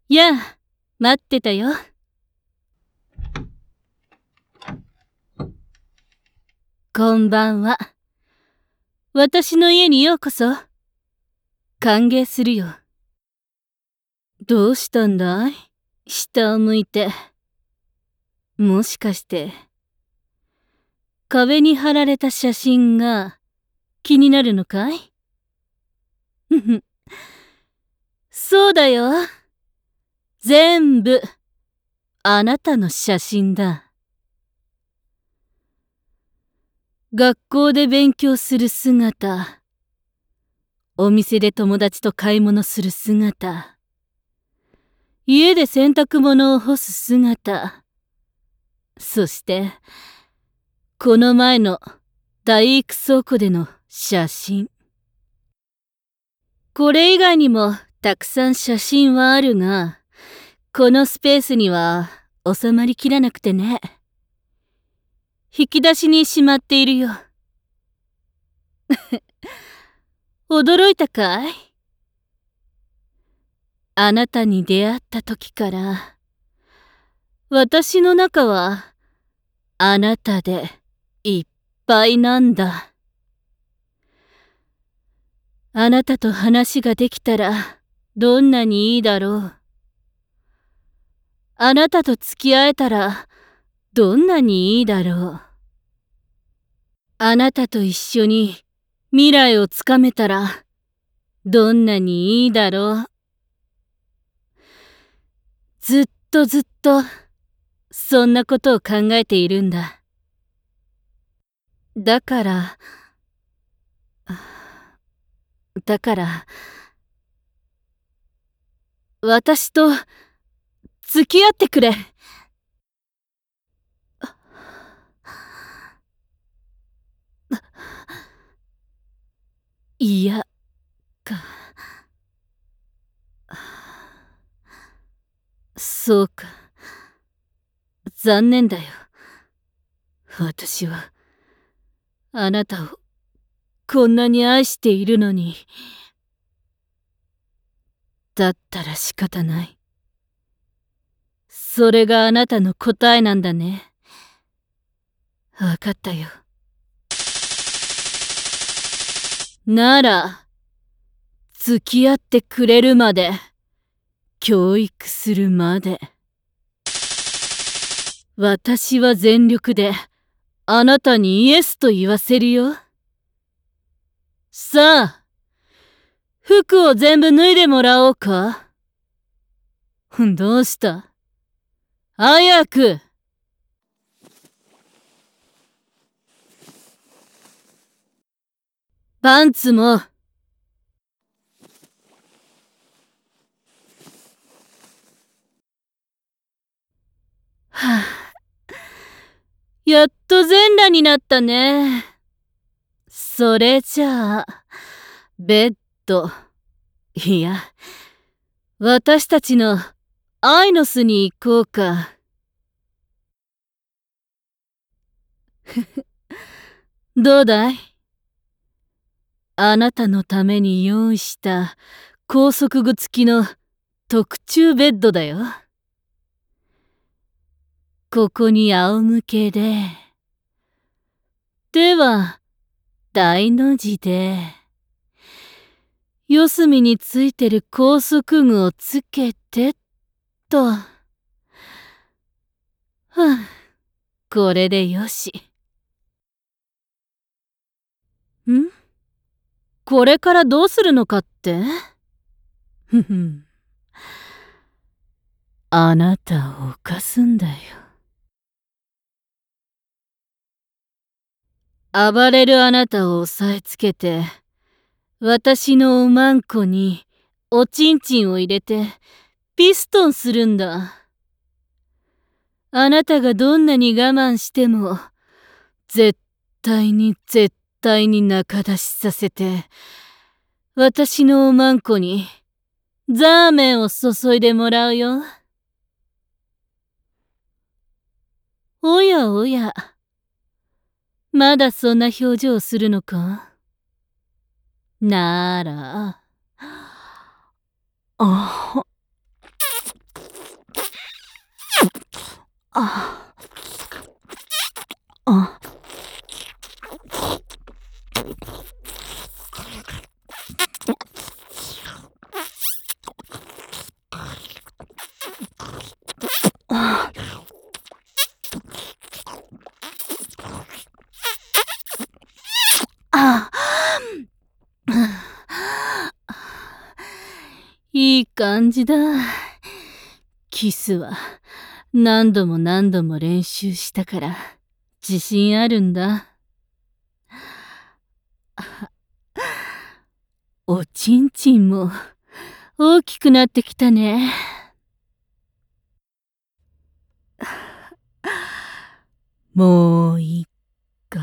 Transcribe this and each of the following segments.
やあ、待ってたよ。こんばんは。私の家にようこそ。歓迎するよ。どうしたんだい？下を向いて。もしかして、壁に貼られた写真が気になるのかい？ふふ。そうだよ。全部、あなたの写真だ。学校で勉強する姿、お店で友達と買い物する姿、家で洗濯物を干す姿、そして、この前の体育倉庫での写真。これ以外にもたくさん写真はあるが、このスペースには収まりきらなくてね。引き出しにしまっているよ。驚いたかい？あなたに出会った時から、私の中はあなたでいっぱいなんだ。あなたと話ができたらどんなにいいだろう。あなたと付き合えたらどんなにいいだろう。あなたと一緒に未来をつかめたらどんなにいいだろう。ずっとずっとそんなことを考えているんだ。だから、私と付き合ってくれ。嫌か。そうか。残念だよ。私は、あなたをこんなに愛しているのに。だったら仕方ない。それがあなたの答えなんだね。わかったよ。なら、付き合ってくれるまで、教育するまで。私は全力で、あなたにイエスと言わせるよ。さあ、服を全部脱いでもらおうか。どうした？早く！パンツも。はあ、やっと全裸になったね。それじゃあ、ベッド、いや、私たちの愛の巣に行こうか。どうだい？あなたのために用意した高速具付きの特注ベッドだよ。ここに仰向けで、では、大の字で、四隅についてる高速具をつけてっと。はあ、これでよし。ん？これからどうするのかって？ふふん。あなたを犯すんだよ。暴れるあなたを押さえつけて、私のおまんこにおちんちんを入れてピストンするんだ。あなたがどんなに我慢しても、絶対に絶対に仲出しさせて、私のおまんこにザーメンを注いでもらうよ。おやおや、まだそんな表情をするのか？なら、あいい感じだ。キスは何度も何度も練習したから自信あるんだ。おちんちんも大きくなってきたね。もう一回。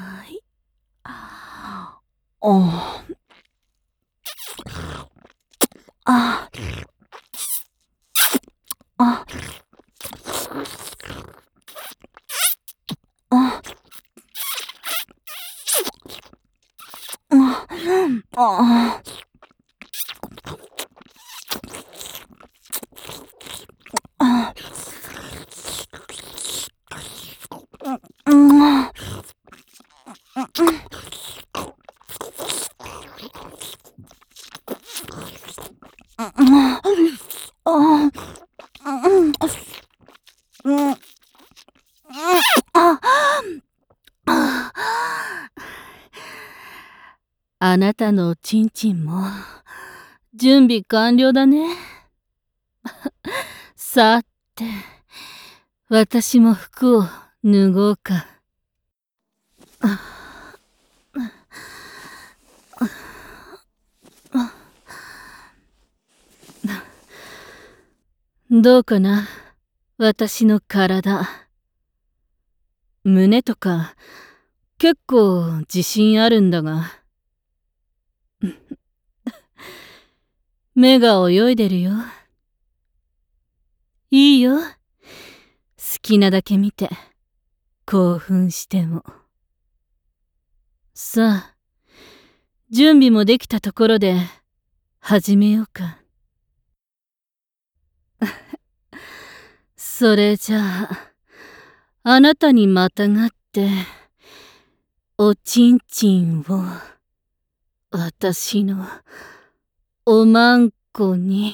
あなたのおちんちんも準備完了だね。さて、私も服を脱ごうか。どうかな、私の体。胸とか結構自信あるんだが。目が泳いでるよ。いいよ。好きなだけ見て興奮しても。さあ、準備もできたところで始めようか。それじゃあ、あなたにまたがっておちんちんを私のおまんこに。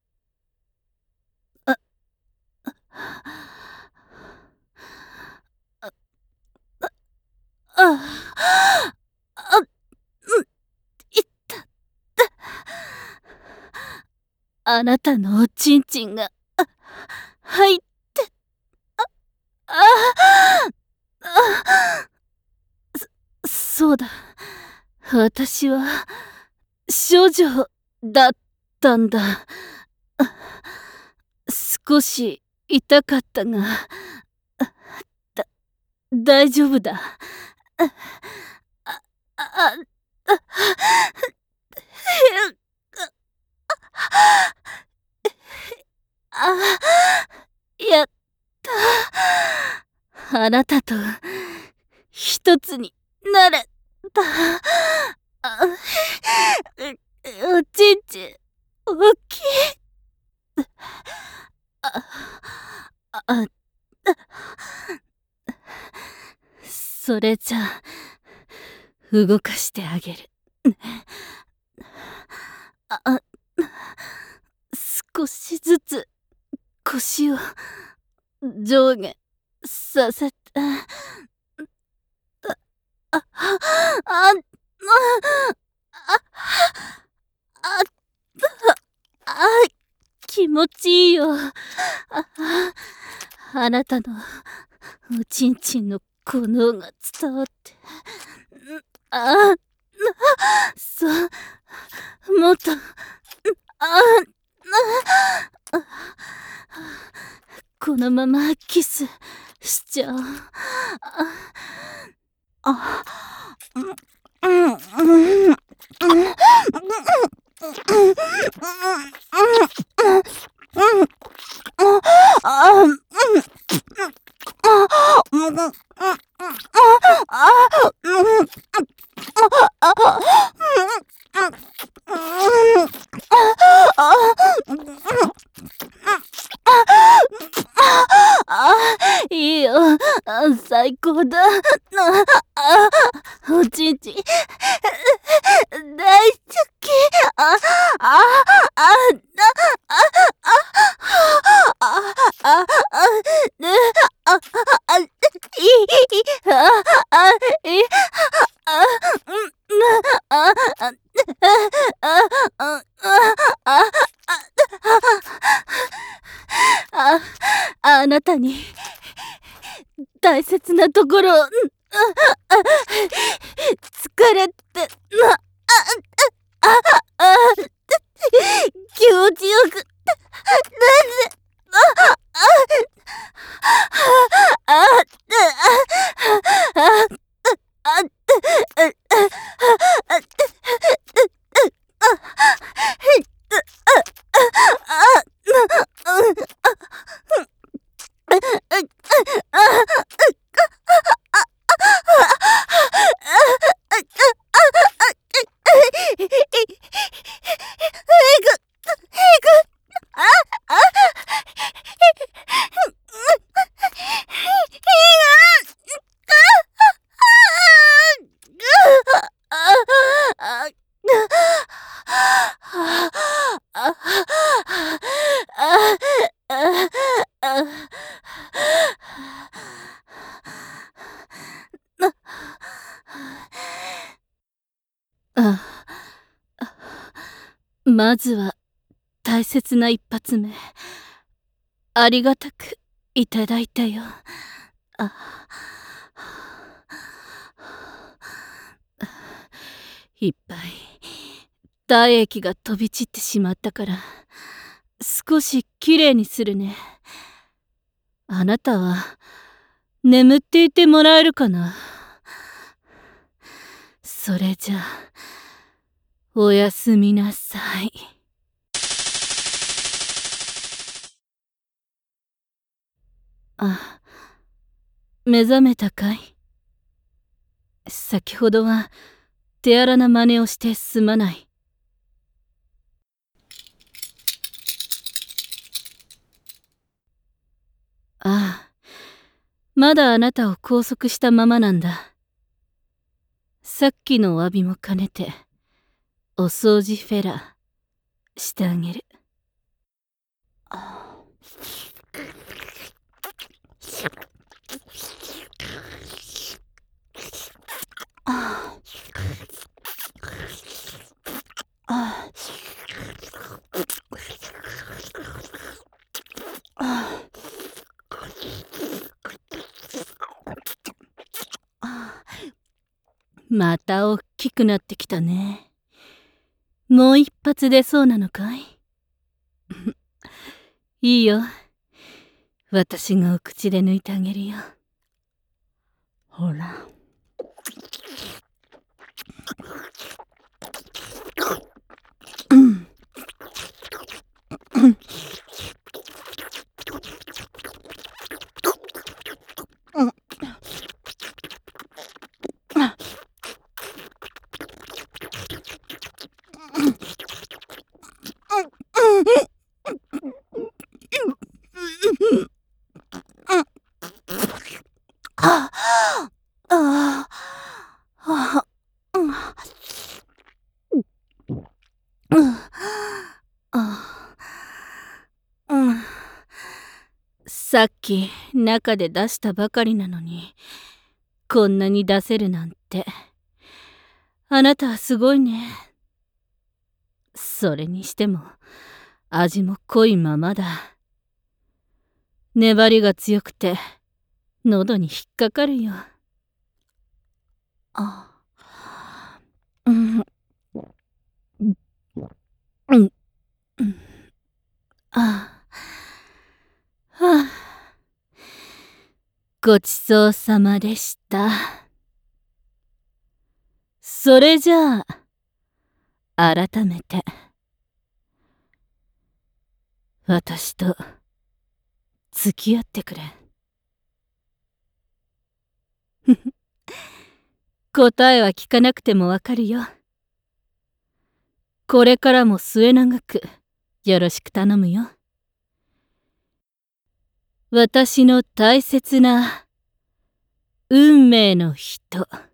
あなたのおちんちんが入って、そうだ。私は少女だったんだ。少し痛かったが、大丈夫だ。やった。あなたと一つになれた。おちんちん大きい。それじゃあ動かしてあげる。少しずつ腰を上下させて。気持ちいいよ。あなたのおちんちんの鼓動が伝わって。そう、もっと。このままキスしちゃおう。いいよ。最高だ。 なところ、疲れて、気持ちよく、まずは大切な一発目、ありがたくいただいたよ。いっぱい体液が飛び散ってしまったから少しきれいにするね。あなたは眠っていてもらえるかな。それじゃおやすみなさい。目覚めたかい？先ほどは手荒な真似をしてすまない。まだあなたを拘束したままなんだ。さっきのお詫びも兼ねてお掃除フェラーしてあげる。またおっきくなってきたね。もう一発出そうなのかい？いいよ。私がお口で抜いてあげるよ。ほら。さっき中で出したばかりなのにこんなに出せるなんて。あなたはすごいね。それにしても味も濃いままだ。粘りが強くて喉に引っかかるよ。ごちそうさまでした。それじゃあ改めて私と付き合ってくれ。答えは聞かなくてもわかるよ。これからも末永くよろしく頼むよ。私の大切な運命の人。